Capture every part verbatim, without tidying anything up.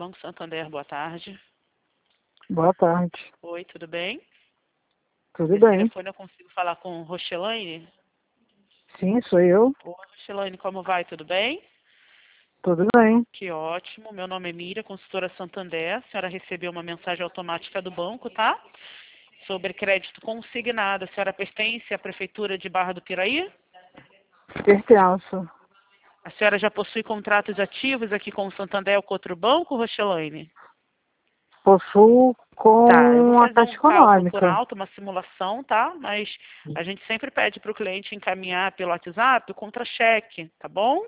Banco Santander, boa tarde. Boa tarde. Oi, tudo bem? Tudo Nesse bem? telefone eu consigo falar com Roxelaine? Sim, sou eu. Oi, Roxelaine, como vai? Tudo bem? Tudo bem. Que ótimo. Meu nome é Miriam, consultora Santander. A senhora recebeu uma mensagem automática do banco, tá? Sobre crédito consignado. A senhora pertence à Prefeitura de Barra do Piraí? Pertenço. A senhora já possui contratos ativos aqui com o Santander ou com outro banco, Roxelaine? Possuo Tá, eu vou com a fazer Caixa um cálculo por Econômica. alto, uma simulação, tá? Mas a gente sempre pede para o cliente encaminhar pelo WhatsApp o contra-cheque, tá bom?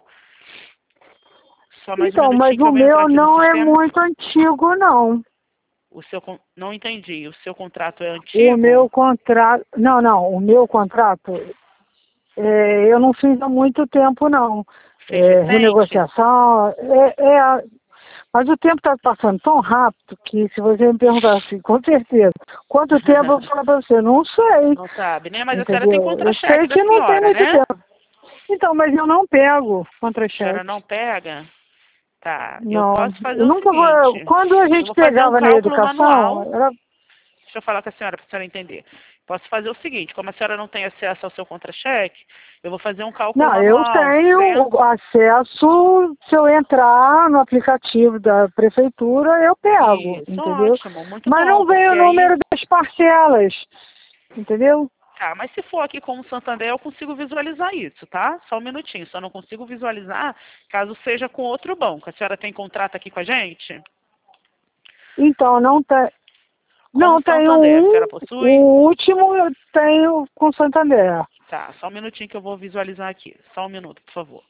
Só mais um Então, mas minutinho que o eu vou entrar meu aqui no não é sistema. muito antigo, não. O seu, con- não entendi. O seu contrato é O meu antigo? contrato... Não, não. O meu contrato, é, eu não fiz há muito tempo, não. Fez É, recente? renegociação... É, é, mas o tempo está passando tão rápido que se você me perguntar assim, com certeza, quanto tempo eu vou falar para você? Não sei. Não sabe, né? Mas a senhora tem Entendeu? Eu sei contra-cheque da que não tem senhora, muito né? tempo. Então, mas eu não pego A senhora não contra-cheque. pega? Tá, eu Não. posso fazer Eu o nunca vou. seguinte. Quando a Eu gente vou fazer um pegava na cálculo manual. educação, era. Deixa eu falar com a senhora para a senhora entender. Posso fazer o seguinte, como a senhora não tem acesso ao seu contra-cheque, eu vou fazer um cálculo Não, eu manual, tenho certo? o acesso, se eu entrar no aplicativo da prefeitura, eu pego, Isso, entendeu? ótimo, muito Mas bom, não vem porque o aí... número das parcelas, entendeu? Tá, mas se for aqui com o Santander, eu consigo visualizar isso, tá? Só um minutinho, só não consigo visualizar caso seja com outro banco. A senhora tem contrato aqui com a gente? Então, não tem. Com Não, o tenho Santander, a um, senhora possui? o último eu tenho com Santander. Tá, só um minutinho que eu vou visualizar aqui. Só um minuto, por favor.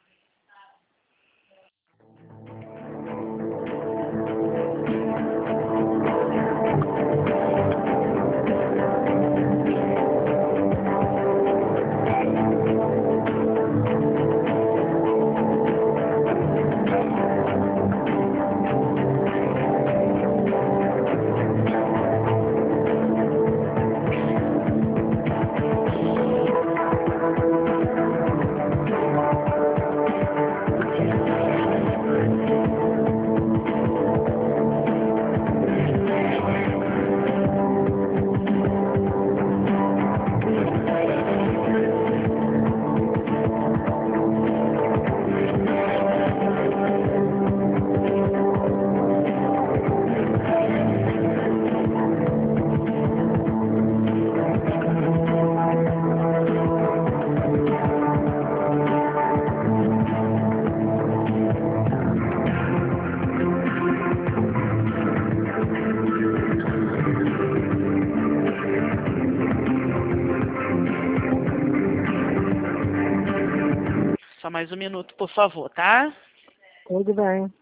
Só mais um minuto, por favor, tá? Tudo bem.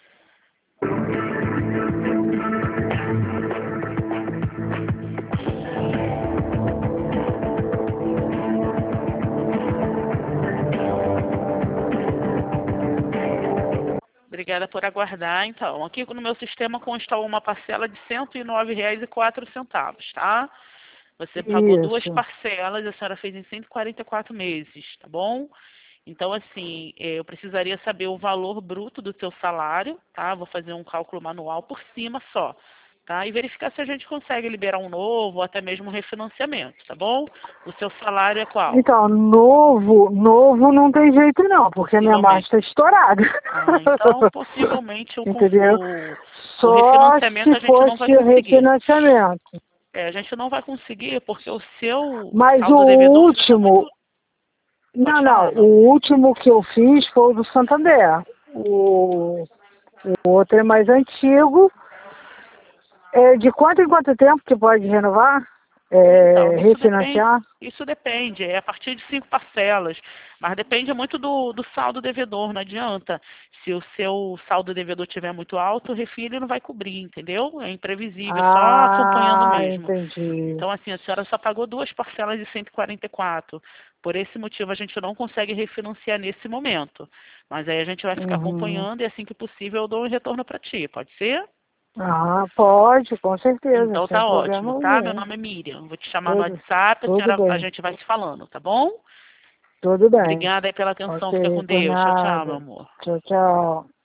Obrigada por aguardar. Então, aqui no meu sistema consta uma parcela de cento e nove reais e quatro centavos, tá? Você pagou duas Isso. parcelas, a senhora fez em cento e quarenta e quatro meses, tá bom? Então, assim, eh, eu precisaria saber o valor bruto do seu salário, tá? Vou fazer um cálculo manual por cima só, tá? E verificar se a gente consegue liberar um novo ou até mesmo um refinanciamento, tá bom? O seu salário é qual? Então, novo, novo não tem jeito não, porque a minha marcha Possivelmente. está estourada. Ah, então, possivelmente o, con- Entendeu? o, o Só refinanciamento se a gente não vai fosse conseguir. refinanciamento. É, a gente não vai conseguir porque o seu Mas o saldo devedor ainda está último, muito... Pode não, não, falar, não. o último que eu fiz foi o do Santander. O, o outro é mais antigo. É, de quanto em quanto tempo que pode renovar? Então, É, isso depende, refinanciar? isso depende, é a partir de cinco parcelas, mas depende muito do, do saldo devedor, não adianta. Se o seu saldo devedor estiver muito alto, o refis ele não vai cobrir, entendeu? É imprevisível, só acompanhando Ah, mesmo. entendi. Então, assim, a senhora só pagou duas parcelas de cento e quarenta e quatro. Por esse motivo, a gente não consegue refinanciar nesse momento. Mas aí a gente vai ficar Uhum. acompanhando e assim que possível eu dou um retorno para ti, pode ser? Ah, pode, com certeza, Então sem tá problema ótimo, tá? Meu algum. nome é Miriam. Vou te chamar no Tudo, WhatsApp, a tudo senhora, a bem, gente vai se falando, tá bom? tudo bem. Obrigada aí pela atenção. Fica Ok, com por Deus. Tchau, tchau, meu nada. amor. Tchau, tchau.